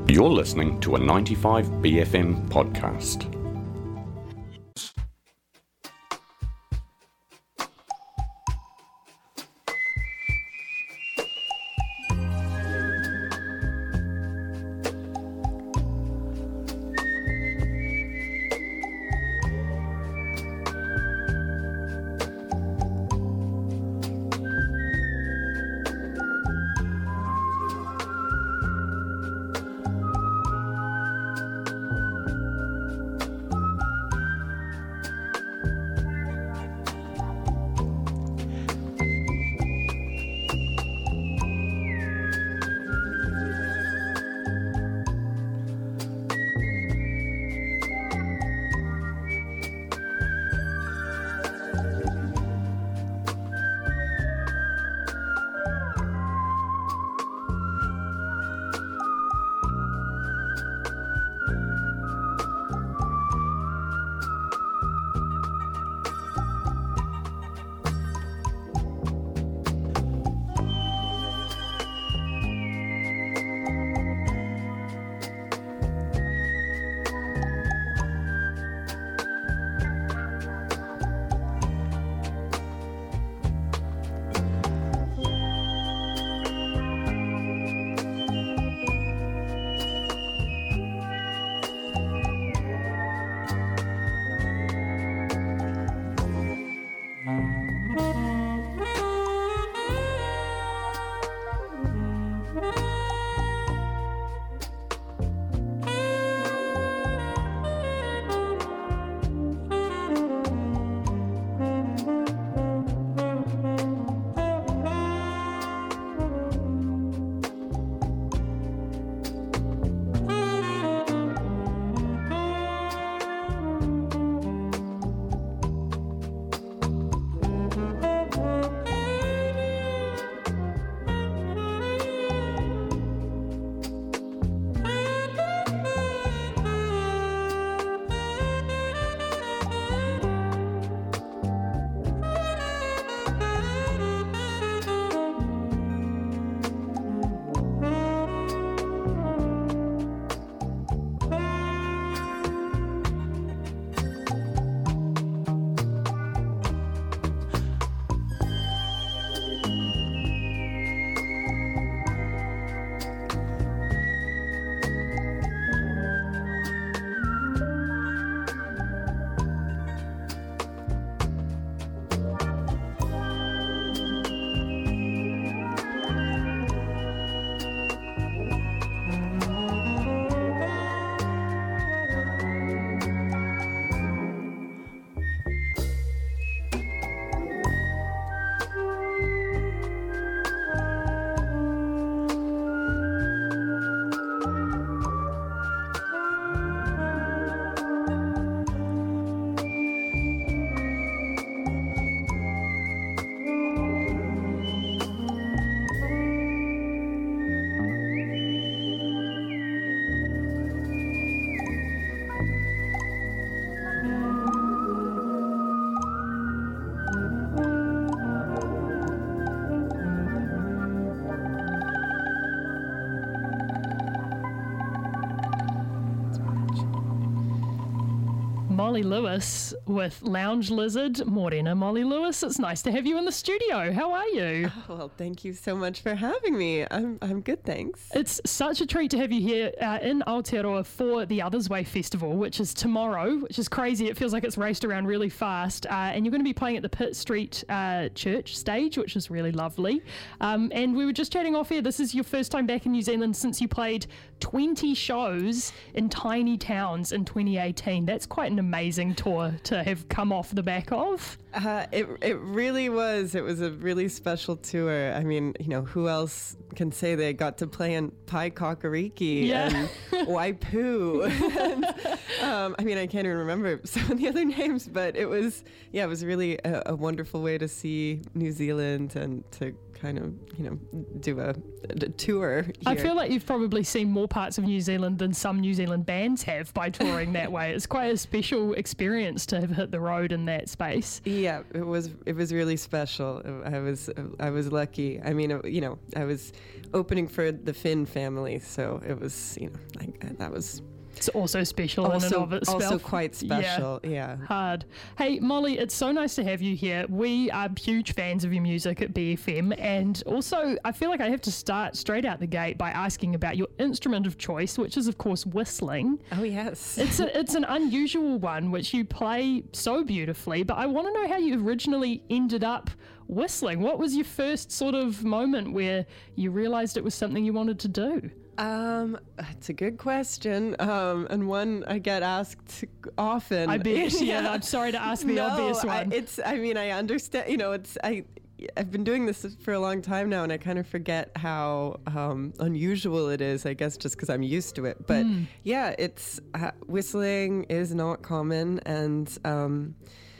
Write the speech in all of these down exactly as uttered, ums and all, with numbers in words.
You're listening to a ninety-five B F M podcast. Molly Lewis with Lounge Lizard. Morena, Molly Lewis. It's nice to have you in the studio. How are you? Oh, well, thank you so much for having me. I'm I'm good, thanks. It's such a treat to have you here uh, in Aotearoa for the Others Way Festival, which is tomorrow, which is crazy. It feels like it's raced around really fast. Uh, and you're going to be playing at the Pitt Street uh, Church stage, which is really lovely. Um, and we were just chatting off here. This is your first time back in New Zealand since you played twenty shows in tiny towns in twenty eighteen. That's quite an amazing tour to have come off the back of. Uh, it it really was. It was a really special tour. I mean, you know, who else can say they got to play in Pai Kakariki? Yeah. And Waipu. and, um, I mean, I can't even remember some of the other names, but it was, yeah, it was really a, a wonderful way to see New Zealand and to kind of, you know, do a, a tour here. I feel like you've probably seen more parts of New Zealand than some New Zealand bands have by touring that way. It's quite a special experience to have hit the road in that space. Yeah, it was it was really special. I was I was lucky. I mean, you know, I was opening for the Finn family, so it was, you know, like that was It's also special also, in and of itself. Also quite special, yeah. yeah. Hard. Hey, Molly, it's so nice to have you here. We are huge fans of your music at B F M, and also I feel like I have to start straight out the gate by asking about your instrument of choice, which is, of course, whistling. Oh, yes. It's a, it's an unusual one, which you play so beautifully, but I want to know how you originally ended up whistling. What was your first sort of moment where you realised it was something you wanted to do? Um, it's a good question, um, and one I get asked often. I bet. yeah. yeah, I'm sorry to ask the no, obvious one. I, it's. I mean, I understand. You know, it's. I. I've been doing this for a long time now, and I kind of forget how um, unusual it is. I guess just because I'm used to it. But mm. yeah, it's uh, whistling is not common, and. Um,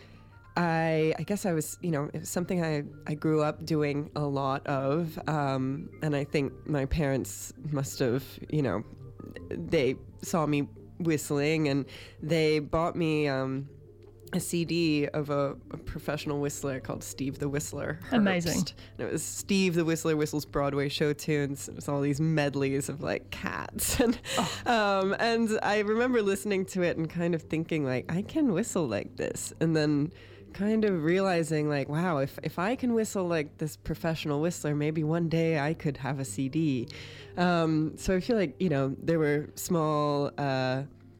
I, I guess I was, you know, it was something I, I grew up doing a lot of. Um, and I think my parents must have, you know, they saw me whistling and they bought me um, a C D of a, a professional whistler called Steve the Whistler. Herbst. Amazing. And it was Steve the Whistler whistles Broadway show tunes. It was all these medleys of like cats. and, oh. um, and I remember listening to it and kind of thinking like, I can whistle like this. And then kind of realizing like, wow, if, if I can whistle like this professional whistler, maybe one day I could have a C D. Um, so I feel like, you know, there were small uh,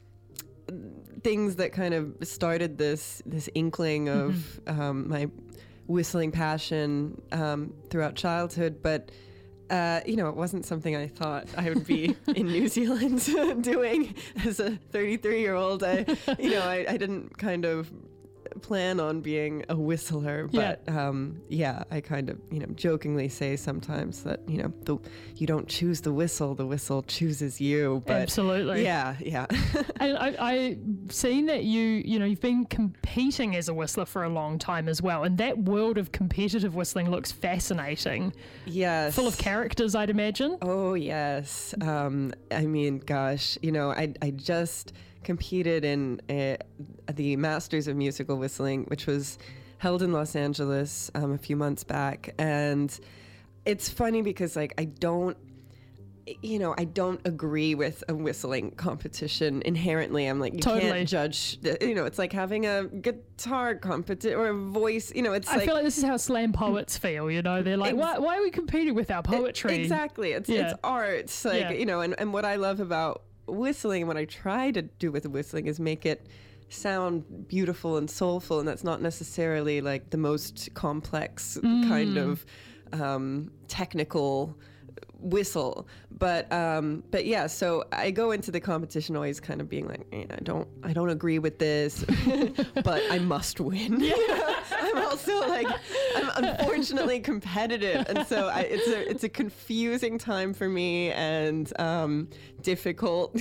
things that kind of started this this inkling of mm-hmm. um, my whistling passion um, throughout childhood, but uh, you know, it wasn't something I thought I would be in New Zealand doing as a thirty-three-year-old. I, you know, I, I didn't kind of plan on being a whistler, but yeah. Um, yeah, I kind of, you know, jokingly say sometimes that, you know, the, you don't choose the whistle, the whistle chooses you. But absolutely. Yeah, yeah. And I, I've seen that you, you know, you've been competing as a whistler for a long time as well, and that world of competitive whistling looks fascinating. Yes. Full of characters, I'd imagine. Oh, yes. Um, I mean, gosh, you know, I, I just competed in a, the Masters of Musical Whistling, which was held in Los Angeles um, a few months back. And it's funny because, like, I don't, you know, I don't agree with a whistling competition inherently. I'm like, you totally. can't judge, the, you know, it's like having a guitar competition or a voice, you know, it's I like. feel like this is how slam poets feel, you know, they're like, ex- why, why are we competing with our poetry? It, exactly. It's, yeah. it's art. It's like, yeah. you know, and, and what I love about whistling, what I try to do with whistling is make it sound beautiful and soulful, and that's not necessarily like the most complex mm. kind of um, technical whistle, but um, but yeah. So I go into the competition always kind of being like, eh, I don't, I don't agree with this, but I must win. Yeah. I'm also like, I'm unfortunately competitive, and so I, it's a it's a confusing time for me and um, difficult.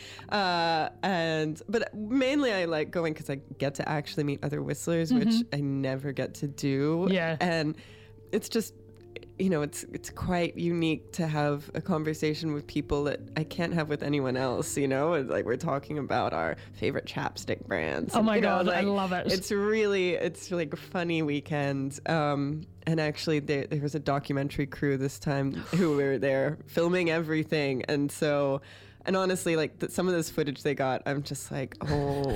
uh, and but mainly I like going because I get to actually meet other whistlers, mm-hmm. which I never get to do. Yeah, and it's just. You know, it's it's quite unique to have a conversation with people that I can't have with anyone else, you know? It's like we're talking about our favorite chapstick brands. Oh my and, God, know, like, I love it. It's really, it's like a funny weekend. Um, and actually there, there was a documentary crew this time who were there filming everything. And so... And honestly, like the, some of this footage they got, I'm just like, oh,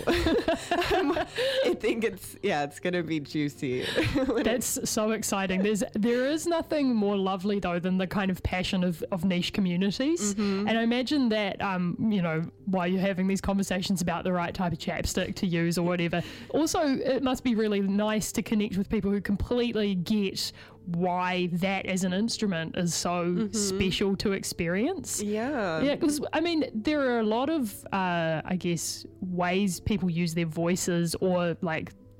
I think it's, yeah, it's going to be juicy. That's so exciting. There's, there is nothing more lovely though than the kind of passion of, of niche communities. Mm-hmm. And I imagine that, um, you know, while you're having these conversations about the right type of chapstick to use or whatever, also it must be really nice to connect with people who completely get why that as an instrument is so mm-hmm. special to experience. Yeah. Yeah, because, I mean, there are a lot of, uh, I guess, ways people use their voices or, like,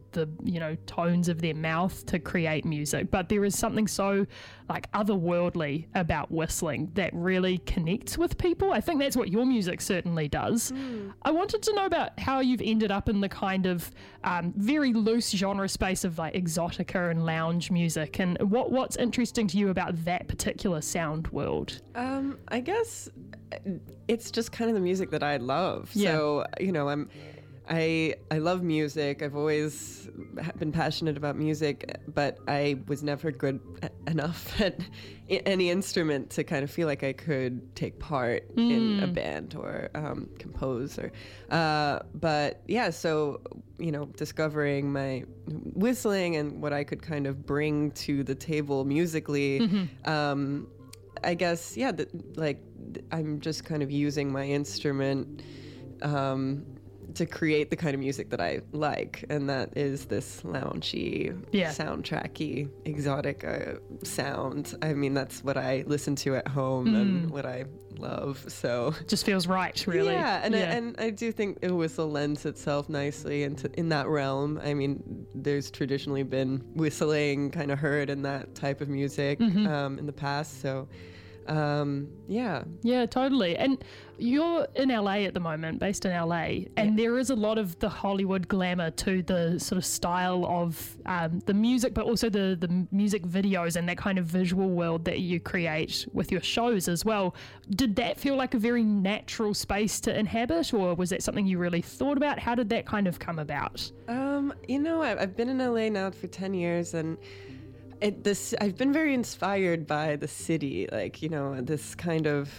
the, you know, tones of their mouth to create music, but there is something so like otherworldly about whistling that really connects with people. I think that's what your music certainly does. Mm. I wanted to know about how you've ended up in the kind of um, very loose genre space of like exotica and lounge music, and what what's interesting to you about that particular sound world. Um, I guess it's just kind of the music that I love. Yeah. So, you know, I'm I I love music. I've always been passionate about music, but I was never good a- enough at I- any instrument to kind of feel like I could take part mm. in a band or um, compose. Or, uh, but yeah, so you know, discovering my whistling and what I could kind of bring to the table musically. Mm-hmm. Um, I guess yeah, the, like I'm just kind of using my instrument. Um, to create the kind of music that I like, and that is this loungy, yeah. soundtracky, exotic uh, sound. I mean, that's what I listen to at home mm. and what I love. So just feels right, really. Yeah, and yeah. I, and I do think a whistle lends itself nicely into in that realm. I mean, there's traditionally been whistling kind of heard in that type of music mm-hmm. um, in the past. So. Um, yeah. Yeah, totally. And you're in L A at the moment, based in L A, and yeah. there is a lot of the Hollywood glamour to the sort of style of um, the music, but also the, the music videos and that kind of visual world that you create with your shows as well. Did that feel like a very natural space to inhabit, or was that something you really thought about? How did that kind of come about? Um, you know, I've, I've been in L A now for ten years, and It, this I've been very inspired by the city, like, you know, this kind of,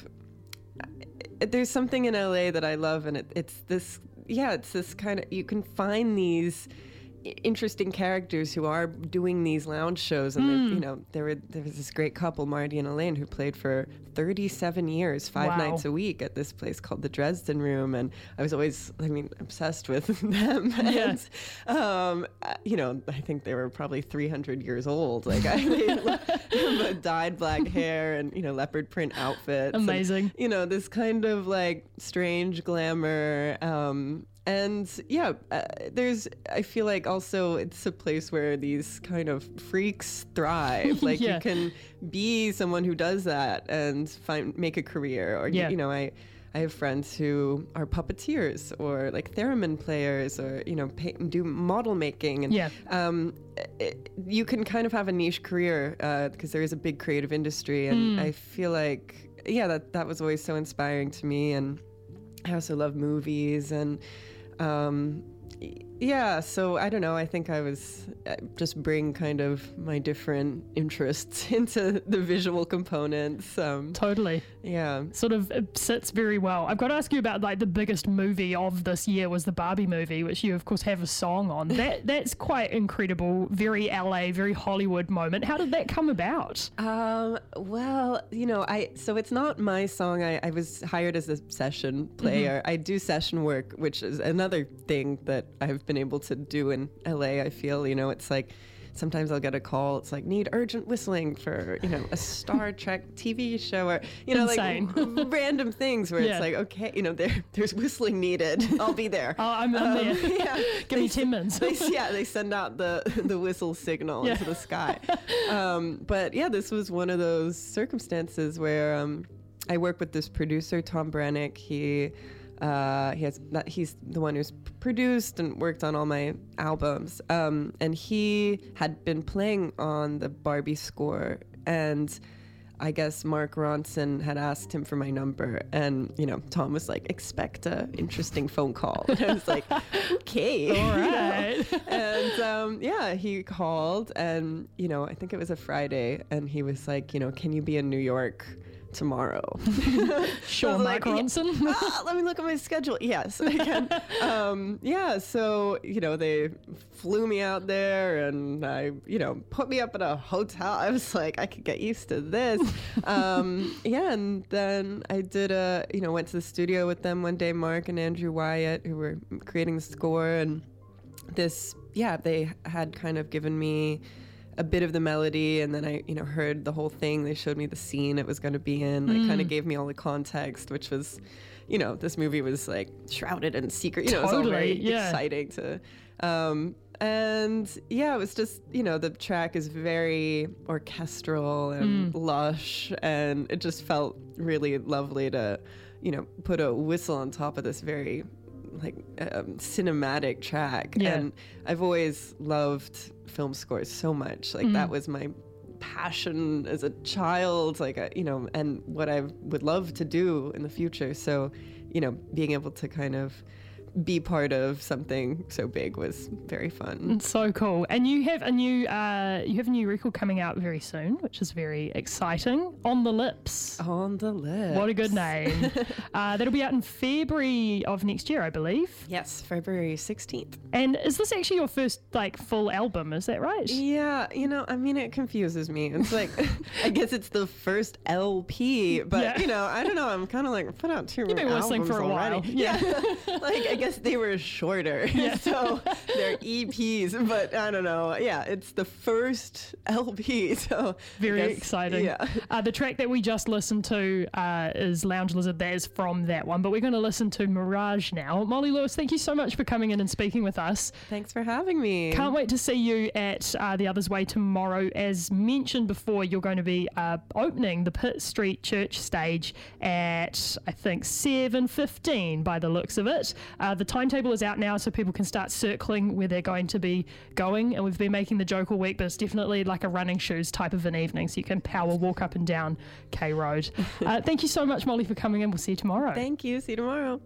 it, there's something in L A that I love, and it, it's this, yeah, it's this kind of, you can find these interesting characters who are doing these lounge shows, and mm. you know, there were there was this great couple, Marty and Elaine, who played for thirty-seven years, five wow. nights a week at this place called the Dresden Room, and I was always, I mean, obsessed with them. Yeah. And, um, you know, I think they were probably three hundred years old. Like I mean, dyed black hair and you know, leopard print outfits. Amazing. And, you know, this kind of like strange glamour. Um, And yeah, uh, there's, I feel like also it's a place where these kind of freaks thrive. Like yeah. you can be someone who does that and find, make a career. Or, yeah. you know, I, I have friends who are puppeteers or like theremin players or, you know, pay, do model making. And yeah. um, it, you can kind of have a niche career because uh, there is a big creative industry. And mm. I feel like, yeah, that, that was always so inspiring to me. And I also love movies and, Um, yeah, so I don't know. I think I was uh, just bring kind of my different interests into the visual components. Um, totally. Yeah. Sort of it sits very well. I've got to ask you about like the biggest movie of this year was the Barbie movie, which you of course have a song on. That that's quite incredible. Very L A, very Hollywood moment. How did that come about? Um, well, you know, I so it's not my song. I, I was hired as a session player. Mm-hmm. I do session work, which is another thing that I've been able to do in L A. I feel, you know, it's like sometimes I'll get a call. It's like, need urgent whistling for, you know, a Star Trek T V show, or, you know, Insane. like random things where yeah. it's like, okay, you know, there there's whistling needed. I'll be there. oh, I'm, I'm um, there. Yeah. Give they, me ten minutes. they, yeah, they send out the the whistle signal yeah. into the sky. Um, but yeah, this was one of those circumstances where um, I work with this producer, Tom Brannick. He Uh, he has that he's the one who's produced and worked on all my albums. Um, and he had been playing on the Barbie score, and I guess Mark Ronson had asked him for my number, and you know, Tom was like, expect a interesting phone call. And I was like, okay, all right. You know? And um, yeah, he called, and you know, I think it was a Friday, and he was like, you know, can you be in New York tomorrow? Sure, Mark like, Ronson. Yeah, ah, let me look at my schedule. Yes, I can. um, yeah, so, you know, they flew me out there, and I, you know, put me up at a hotel. I was like, I could get used to this. um, yeah, and then I did a, you know, went to the studio with them one day, Mark and Andrew Wyatt, who were creating the score, and this, yeah, they had kind of given me a bit of the melody, and then I, you know, heard the whole thing. They showed me the scene it was going to be in. They mm. kind of gave me all the context, which was, you know, this movie was like shrouded in secret. You know, totally, it was all very yeah. exciting to. Um, And yeah, it was just, you know, the track is very orchestral and Mm. lush, and it just felt really lovely to, you know, put a whistle on top of this very like um, cinematic track. Yeah. And I've always loved film scores so much. Like Mm. that was my passion as a child, like, uh, you know, and what I would love to do in the future. So, you know, being able to kind of be part of something so big was very fun. It's so cool. And you have a new uh, you have a new record coming out very soon, which is very exciting. On the Lips. On the Lips. What a good name. uh, that'll be out in February of next year, I believe. Yes, February sixteenth. And is this actually your first like full album? Is that right? Yeah, you know, I mean, it confuses me. It's like, I guess it's the first L P, but Yeah. you know, I don't know. I'm kind of like, put out two You've been whistling albums for a already. while. Yeah. Like, I guess they were shorter, so they're E Ps. But I don't know. Yeah, it's the first L P, so I Very guess- exciting. Yeah. Uh, the track that we just listened to uh, is Lounge Lizard. That is from that one. But we're going to listen to Mirage now. Molly Lewis, thank you so much for coming in and speaking with us. Thanks for having me. Can't wait to see you at uh, The Other's Way tomorrow. As mentioned before, you're going to be uh, opening the Pitt Street Church stage at, I think, seven fifteen by the looks of it. Uh, the timetable is out now, so people can start circling where they're going to be going. And we've been making the joke all week, but it's definitely like a running shoes type of an evening, so you can power walk up and down K Road. Uh, thank you so much, Molly, for coming in. We'll see you tomorrow. Thank you. See you tomorrow.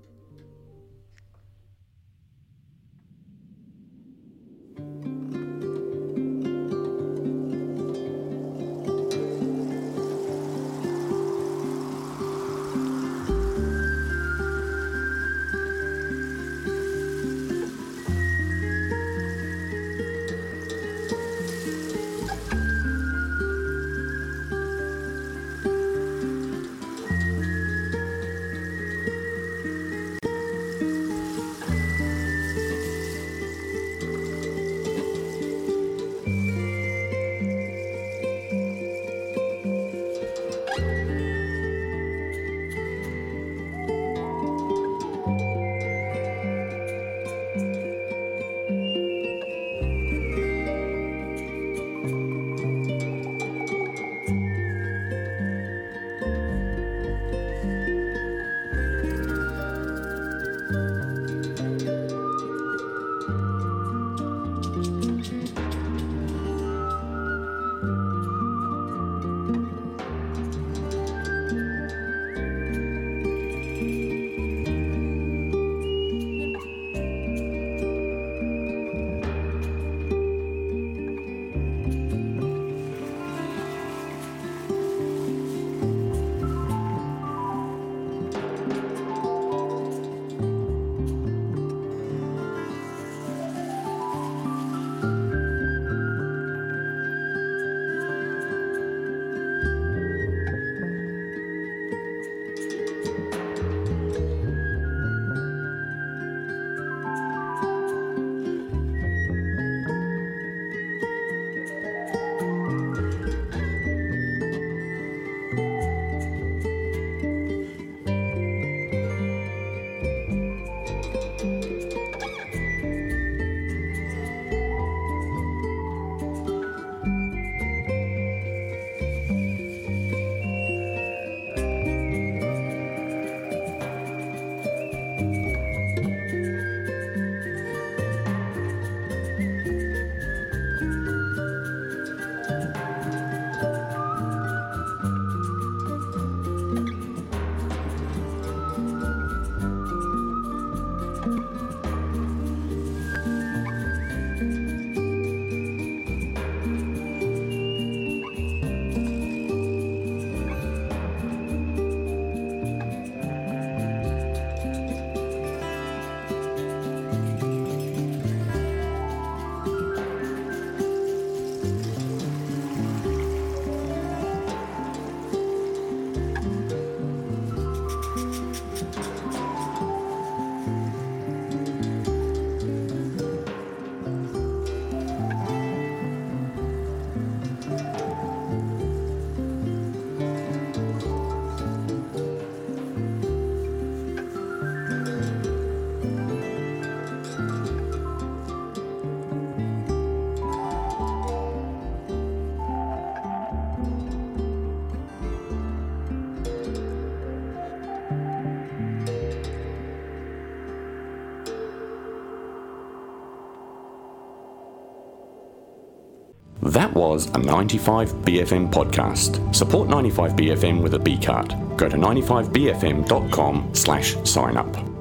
That was a ninety-five B F M podcast. Support ninety-five B F M with a B card. Go to ninety-five B F M dot com slash sign up.